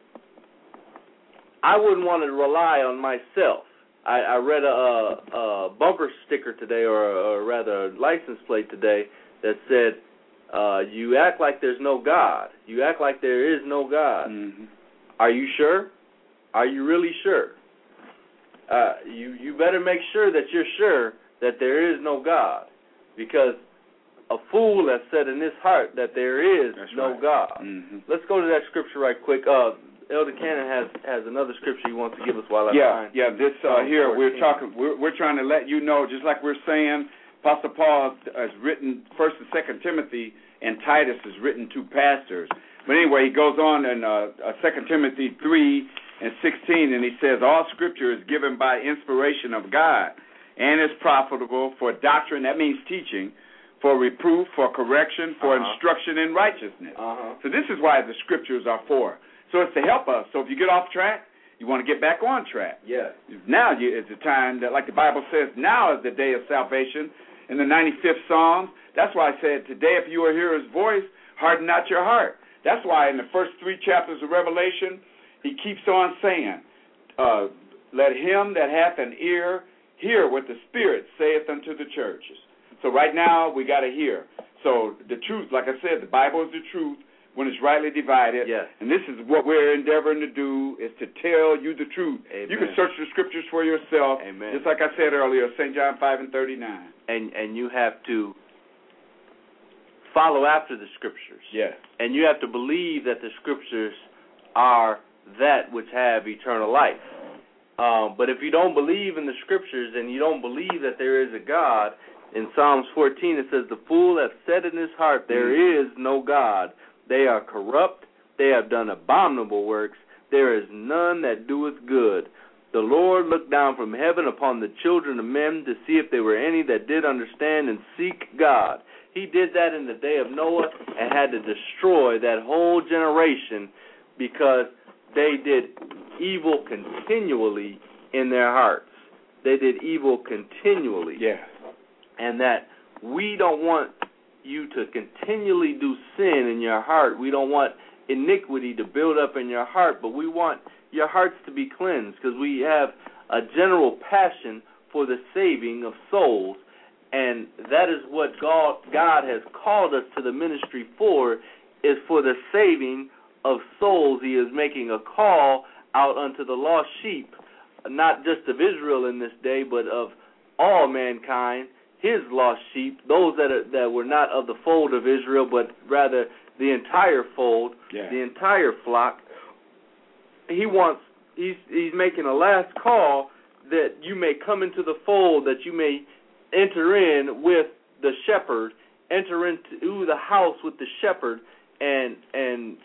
I wouldn't want to rely on myself. I, I read a, a, a bumper sticker today, or, or rather a license plate today, that said, uh, you act like there's no God. You act like there is no God. Mm-hmm. Are you sure? Are you really sure? Uh, you, you better make sure that you're sure that there is no God, because a fool has said in his heart that there is That's no right. God. Mm-hmm. Let's go to that scripture right quick. Uh, Elder Cannon has, has another scripture he wants to give us while I Yeah, find. yeah. This uh, here we're talking. We're, we're trying to let you know, just like we're saying, Apostle Paul has written First and Second Timothy, and Titus is written to pastors. But anyway, he goes on in uh, Second Timothy three and sixteen, and he says, all Scripture is given by inspiration of God, and is profitable for doctrine. That means teaching. For reproof, for correction, for uh-huh. instruction in righteousness. Uh-huh. So this is why the Scriptures are for. So it's to help us. So if you get off track, you want to get back on track. Yeah. Now is the time that, like the Bible says, now is the day of salvation. In the ninety-fifth Psalm, that's why I said, today if you will hear his voice, harden not your heart. That's why in the first three chapters of Revelation, he keeps on saying, uh, let him that hath an ear hear what the Spirit saith unto the churches. So right now, we got to hear. So the truth, like I said, the Bible is the truth when it's rightly divided. Yes. And this is what we're endeavoring to do, is to tell you the truth. Amen. You can search the Scriptures for yourself. Amen. Just like I said earlier, Saint John five and thirty-nine. And and you have to follow after the Scriptures. Yes. And you have to believe that the Scriptures are that which have eternal life. Um, but if you don't believe in the Scriptures and you don't believe that there is a God, in Psalms fourteen it says, the fool hath said in his heart, there is no God. They are corrupt, they have done abominable works, there is none that doeth good. The Lord looked down from heaven upon the children of men to see if there were any that did understand and seek God. He did that in the day of Noah and had to destroy that whole generation because they did evil continually in their hearts. They did evil continually. Yes. And that we don't want you to continually do sin in your heart. We don't want iniquity to build up in your heart, but we want your hearts to be cleansed, because we have a general passion for the saving of souls, and that is what God, God has called us to the ministry for, is for the saving of souls. He is making a call out unto the lost sheep, not just of Israel in this day, but of all mankind, his lost sheep, those that are, that were not of the fold of Israel, but rather the entire fold, yeah. the entire flock. He wants, he's, he's making a last call that you may come into the fold, that you may enter in with the shepherd, enter into the house with the shepherd, and and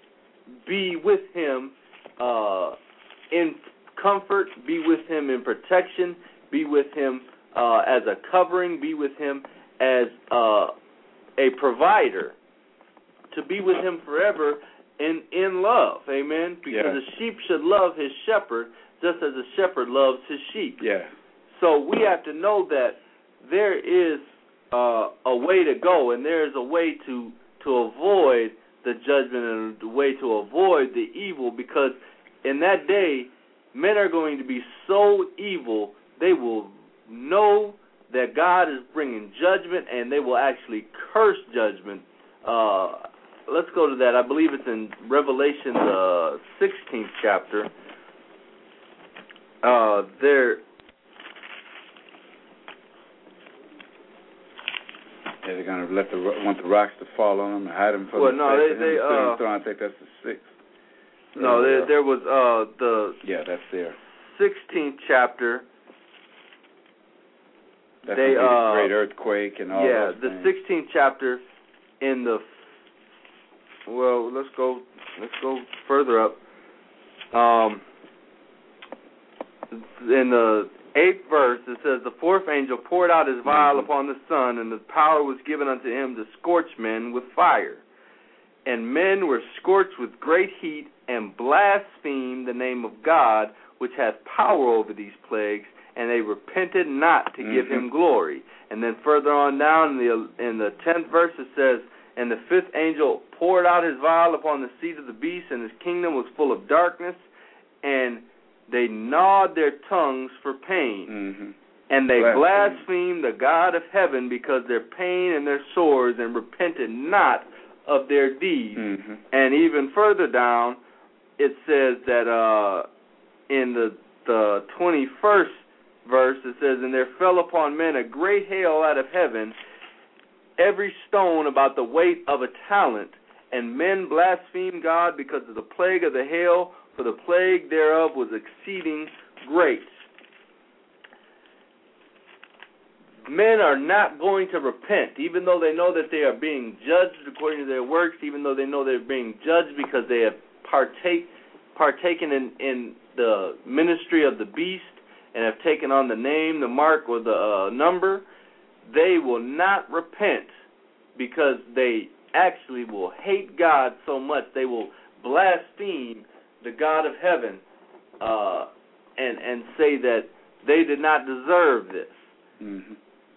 be with him uh, in comfort, be with him in protection, be with him uh, as a covering, be with him as uh, a provider, to be with him forever in, in love, amen? Because yes. a sheep should love his shepherd just as a shepherd loves his sheep. Yeah. So we have to know that there is uh, a way to go, and there is a way to to avoid the judgment and the way to avoid the evil, because in that day, men are going to be so evil, they will know that God is bringing judgment, and they will actually curse judgment. Uh, let's go to that. I believe it's in Revelation, the sixteenth chapter. Uh, there... Yeah, they're gonna let the want the rocks to fall on them and hide them from well, the no, they, for they uh, throne. I think that's the sixth. No, uh, there, there was uh the yeah, that's there. sixteenth chapter. That's they gonna be uh, the great earthquake and all yeah, those the things. sixteenth chapter in the well, let's go let's go further up. Um, in the eighth verse, it says, "The fourth angel poured out his vial mm-hmm. upon the sun, and the power was given unto him to scorch men with fire. And men were scorched with great heat, and blasphemed the name of God, which hath power over these plagues, and they repented not to mm-hmm. give him glory." And then further on down in the in the tenth verse it says, "And the fifth angel poured out his vial upon the seat of the beast, and his kingdom was full of darkness, and they gnawed their tongues for pain. Mm-hmm. And they blasphemed. blasphemed the God of heaven because their pain and their sores, and repented not of their deeds." Mm-hmm. And even further down, it says that uh, in the the twenty-first verse, it says, "And there fell upon men a great hail out of heaven, every stone about the weight of a talent. And men blasphemed God because of the plague of the hail, for the plague thereof was exceeding great." Men are not going to repent, even though they know that they are being judged according to their works, even though they know they're being judged because they have partake, partaken in, in the ministry of the beast and have taken on the name, the mark, or the uh, number. They will not repent because they actually will hate God so much they will blaspheme the God of heaven uh, and, and say that they did not deserve this. Mm-hmm.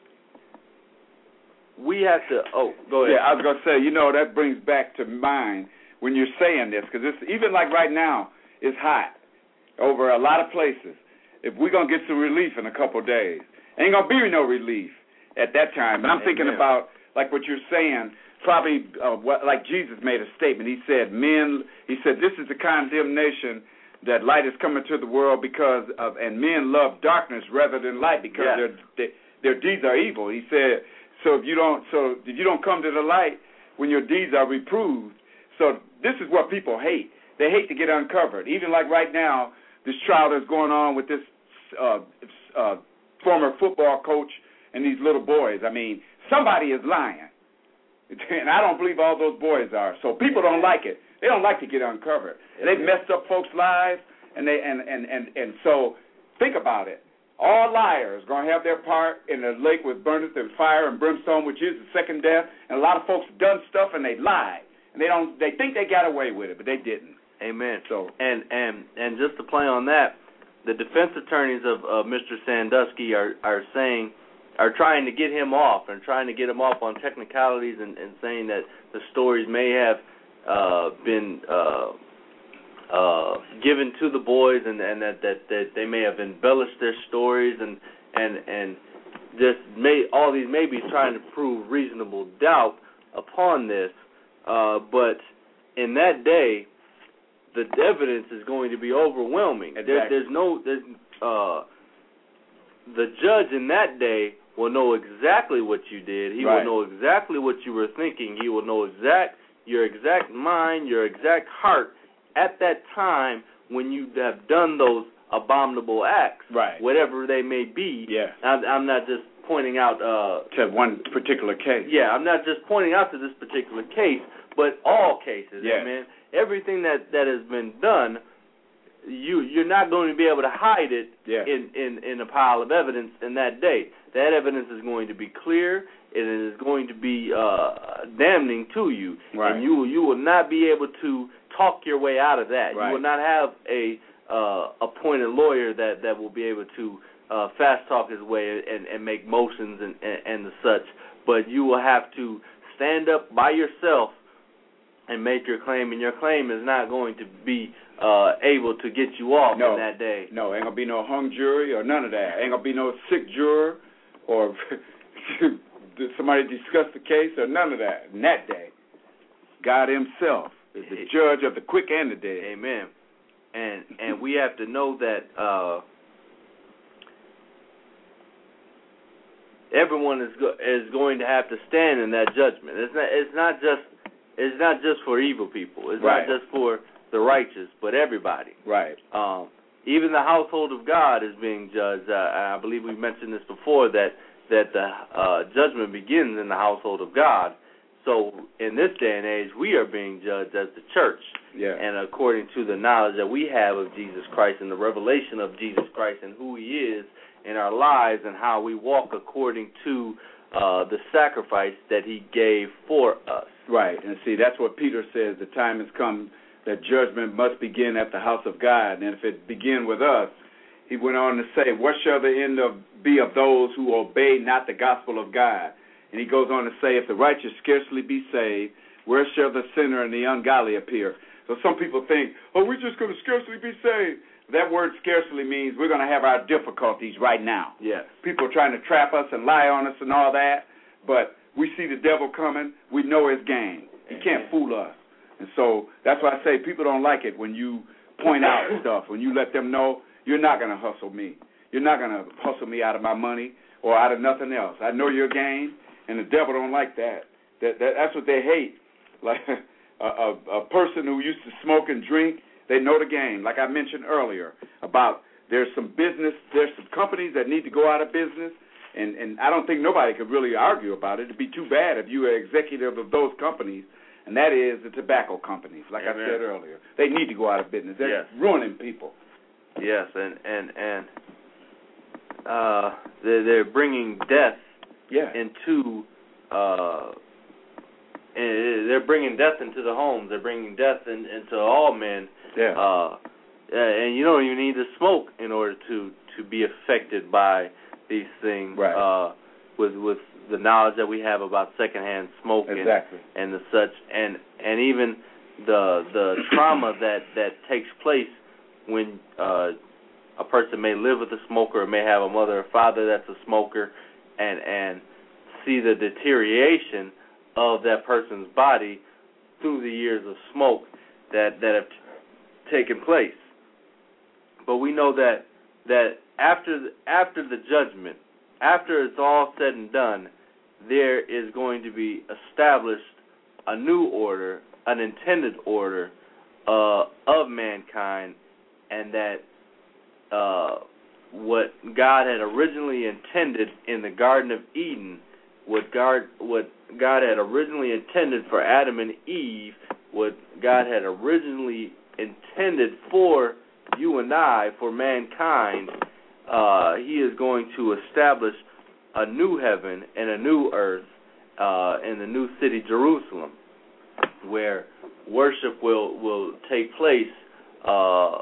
We have to, oh, go ahead. Yeah, I was going to say, you know, that brings back to mind when you're saying this, because it's even like right now, it's hot over a lot of places. If we're going to get some relief in a couple of days, ain't going to be no relief at that time. But I'm Amen. thinking about, like what you're saying, probably uh, what, like Jesus made a statement. He said, men, he said, this is the condemnation that light is coming to the world because of, and men love darkness rather than light because yes. their, their their deeds are evil. He said, so if you don't, so if you don't come to the light when your deeds are reproved, so this is what people hate. They hate to get uncovered. Even like right now, this trial that's going on with this uh, uh, former football coach and these little boys. I mean, somebody is lying. And I don't believe all those boys are. So people don't like it. They don't like to get uncovered. They've messed up folks' lives, and they and, and, and, and so think about it. All liars are going to have their part in the lake with burneth and fire and brimstone, which is the second death. And a lot of folks have done stuff and they lie. And they don't. They think they got away with it, but they didn't. Amen. So and and and just to play on that, the defense attorneys of uh, Mister Sandusky are are saying. are trying to get him off and trying to get him off on technicalities and, and saying that the stories may have uh, been uh, uh, given to the boys and, and that, that, that they may have embellished their stories and and and just may all these maybes trying to prove reasonable doubt upon this. Uh, but in that day, the evidence is going to be overwhelming. Exactly. There, there's no there's uh, the judge in that day will know exactly what you did. He right. will know exactly what you were thinking. He will know exact your exact mind, your exact heart at that time when you have done those abominable acts, right. whatever they may be. Yeah. I'm, I'm not just pointing out uh, to one particular case. Yeah, I'm not just pointing out to this particular case, but all cases. Yeah. Amen. Everything that, that has been done, you you're not going to be able to hide it yeah. in, in, in a pile of evidence in that day. That evidence is going to be clear. It is going to be uh, damning to you, right. and you you will not be able to talk your way out of that. Right. You will not have a uh, appointed lawyer that, that will be able to uh, fast talk his way and, and make motions and, and, and the such. But you will have to stand up by yourself and make your claim, and your claim is not going to be uh, able to get you off no, in that day. No, ain't going to be no hung jury or none of that. Ain't going to be no sick juror or somebody discuss the case or none of that. In that day, God himself is the judge of the quick and the dead. Amen. And and we have to know that uh, everyone is go- is going to have to stand in that judgment. It's not it's not just it's not just for evil people. It's right. not just for the righteous, but everybody. Right. Um, even the household of God is being judged. Uh, I believe we mentioned this before that that the uh, judgment begins in the household of God. So in this day and age, we are being judged as the church. Yeah. And according to the knowledge that we have of Jesus Christ and the revelation of Jesus Christ and who he is in our lives and how we walk according to uh, the sacrifice that he gave for us. Right. And see, that's what Peter says. The time has come that judgment must begin at the house of God. And if it begin with us, he went on to say, what shall the end of be of those who obey not the gospel of God? And he goes on to say, if the righteous scarcely be saved, where shall the sinner and the ungodly appear? So some people think, oh, we're just going to scarcely be saved. That word scarcely means we're going to have our difficulties right now. Yes. People are trying to trap us and lie on us and all that, but we see the devil coming. We know his game. He can't fool us. And so that's why I say people don't like it when you point out stuff, when you let them know you're not going to hustle me. You're not going to hustle me out of my money or out of nothing else. I know your game, and the devil don't like that. That, that that's what they hate. Like a, a, a person who used to smoke and drink, they know the game. Like I mentioned earlier about there's some business, there's some companies that need to go out of business, and, and I don't think nobody could really argue about it. It'd be too bad if you were executive of those companies, and that is the tobacco companies, like Amen. I said earlier. They need to go out of business. They're yes. ruining people. Yes, and and and uh, they're, they're bringing death yeah. into. Uh, they're bringing death into the homes. They're bringing death in, into all men. Yeah. Uh, and you don't even need to smoke in order to, to be affected by these things. Right. Uh, with with the knowledge that we have about secondhand smoke exactly. and, and the such, and and even the the trauma that, that takes place when uh, a person may live with a smoker or may have a mother or father that's a smoker, and and see the deterioration of that person's body through the years of smoke that, that have t- taken place. But we know that that after the, after the judgment, after it's all said and done, there is going to be established a new order, an intended order uh, of mankind, and that uh, what God had originally intended in the Garden of Eden, what God, what God had originally intended for Adam and Eve, what God had originally intended for you and I, for mankind, uh, he is going to establish a new heaven and a new earth uh, in the new city, Jerusalem, where worship will, will take place uh,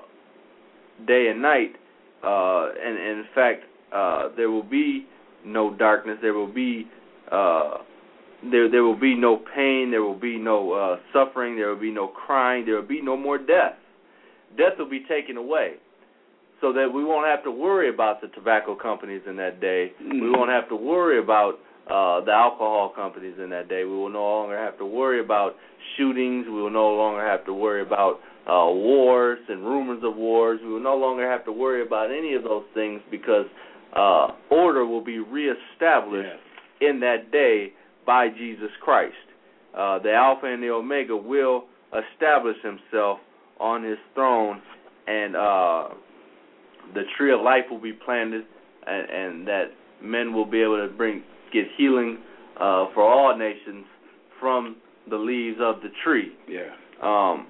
day and night. Uh, and, and in fact, uh, there will be no darkness. There will be uh, there there will be no pain. There will be no uh, suffering. There will be no crying. There will be no more death. Death will be taken away, so that we won't have to worry about the tobacco companies in that day. Mm. We won't have to worry about uh, the alcohol companies in that day. We will no longer have to worry about shootings. We will no longer have to worry about uh, wars and rumors of wars. We will no longer have to worry about any of those things, because uh, order will be reestablished yes. in that day by Jesus Christ. Uh, the Alpha and the Omega will establish himself on his throne, and uh, the tree of life will be planted, and, and that men will be able to bring get healing uh, for all nations from the leaves of the tree. Yeah. Um,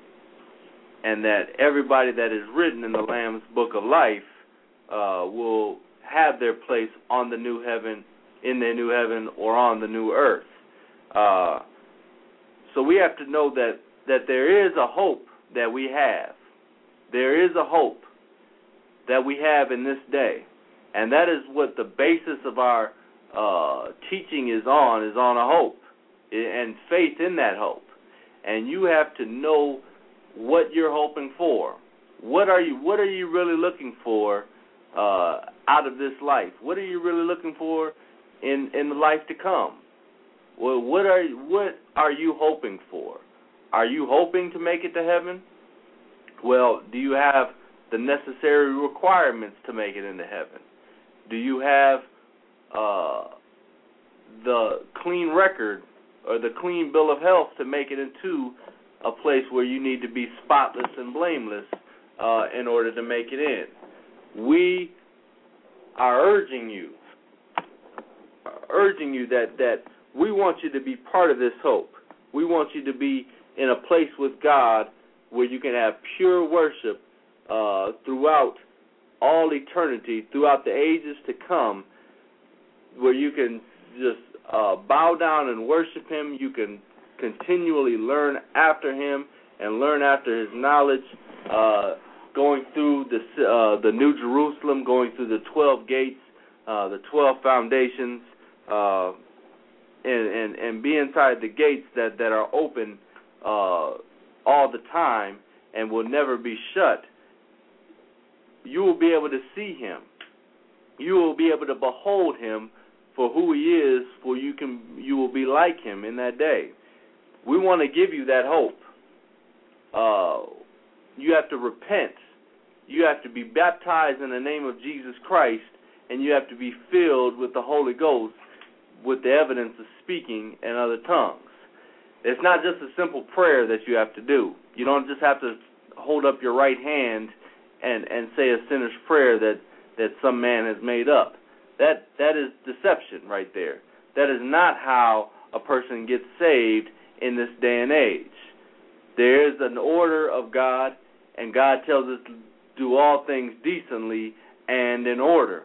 and that everybody that is written in the Lamb's Book of Life uh, will have their place on the new heaven, in the new heaven, or on the new earth. Uh, so we have to know that, that there is a hope that we have. There is a hope that we have in this day. And that is what the basis of our uh, teaching is on, is on a hope and faith in that hope. And you have to know what you're hoping for. What are you What are you really looking for uh, out of this life? What are you really looking for in, in the life to come? Well, what are what are you hoping for? Are you hoping to make it to heaven? Well, do you have the necessary requirements to make it into heaven? Do you have uh, the clean record or the clean bill of health to make it into a place where you need to be spotless and blameless uh, in order to make it in? We are urging you, urging you that, that we want you to be part of this hope. We want you to be in a place with God where you can have pure worship uh, throughout all eternity, throughout the ages to come, where you can just uh, bow down and worship Him. You can continually learn after Him and learn after His knowledge, uh, going through the uh, the New Jerusalem, going through the twelve gates, uh, the twelve foundations, uh, and, and and be inside the gates that, that are open uh, all the time and will never be shut. You will be able to see Him. You will be able to behold Him for who He is, for you can you will be like Him in that day. We want to give you that hope. Uh, you have to repent. You have to be baptized in the name of Jesus Christ, and you have to be filled with the Holy Ghost with the evidence of speaking in other tongues. It's not just a simple prayer that you have to do. You don't just have to hold up your right hand and, and say a sinner's prayer that, that some man has made up. That that is deception right there. That is not how a person gets saved in this day and age. There is an order of God, and God tells us to do all things decently and in order.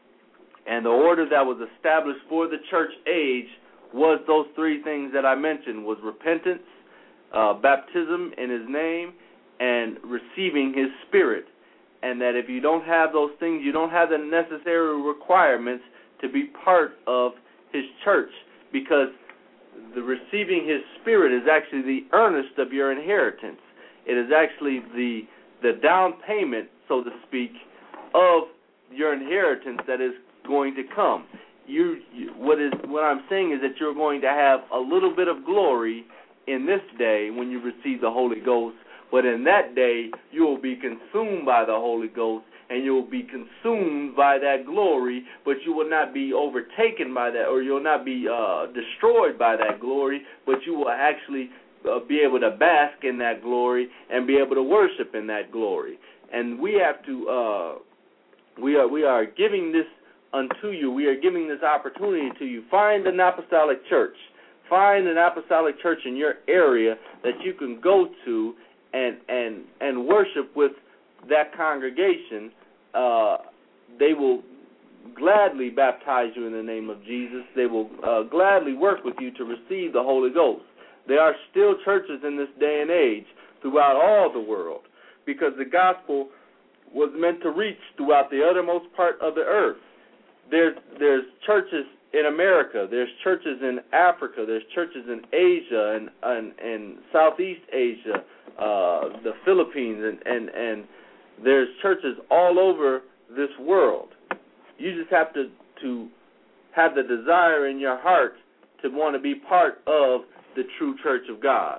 And the order that was established for the church age was those three things that I mentioned, was repentance, uh, baptism in His name, and receiving His Spirit. And that if you don't have those things, you don't have the necessary requirements to be part of His church, because the receiving His Spirit is actually the earnest of your inheritance. It is actually the the down payment, so to speak, of your inheritance that is going to come. You, you what is what I'm saying is that you're going to have a little bit of glory in this day when you receive the Holy Ghost, but in that day you will be consumed by the Holy Ghost, and you will be consumed by that glory, but you will not be overtaken by that, or you'll not be uh, destroyed by that glory, but you will actually uh, be able to bask in that glory and be able to worship in that glory. And we have to, uh, we are we are giving this unto you. We are giving this opportunity to you. Find an apostolic church. Find an apostolic church in your area that you can go to and and and worship with that congregation. Uh, they will gladly baptize you in the name of Jesus. They will uh, gladly work with you to receive the Holy Ghost. There are still churches in this day and age throughout all the world, because the gospel was meant to reach throughout the uttermost part of the earth. There's there's churches in America. There's churches in Africa. There's churches in Asia and and, and Southeast Asia, uh, the Philippines, and, and, and there's churches all over this world. You just have to, to have the desire in your heart to want to be part of the true church of God.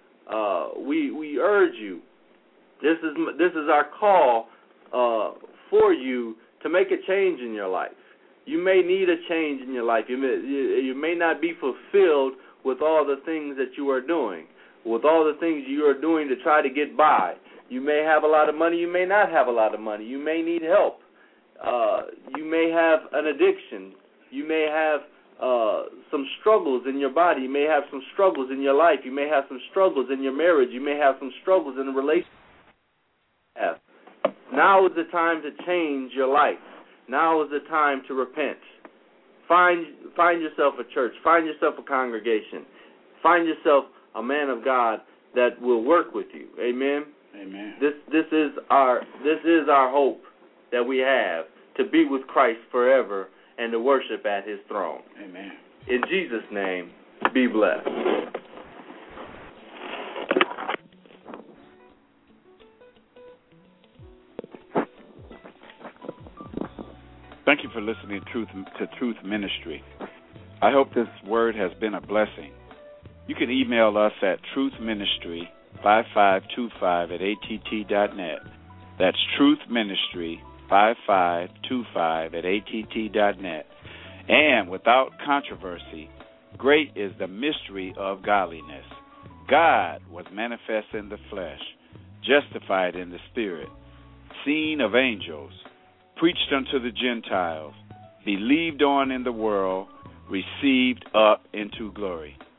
Uh, we we urge you. This is this is our call uh, for you to make a change in your life. You may need a change in your life. You may, you, you may not be fulfilled with all the things that you are doing, with all the things you are doing to try to get by. You may have a lot of money. You may not have a lot of money. You may need help. Uh, you may have an addiction. You may have uh, some struggles in your body. You may have some struggles in your life. You may have some struggles in your marriage. You may have some struggles in a relationship. Now is the time to change your life. Now is the time to repent. Find find yourself a church. Find yourself a congregation. Find yourself a man of God that will work with you. Amen. Amen. This this is our this is our hope that we have, to be with Christ forever and to worship at His throne. Amen. In Jesus' name, be blessed. Thank you for listening to Truth, to Truth Ministry. I hope this word has been a blessing. You can email us at truthministry five five two five at A T T dot net. That's truthministry five five two five at A T T dot net. And without controversy, great is the mystery of godliness. God was manifest in the flesh, justified in the spirit, seen of angels, preached unto the Gentiles, believed on in the world, received up into glory.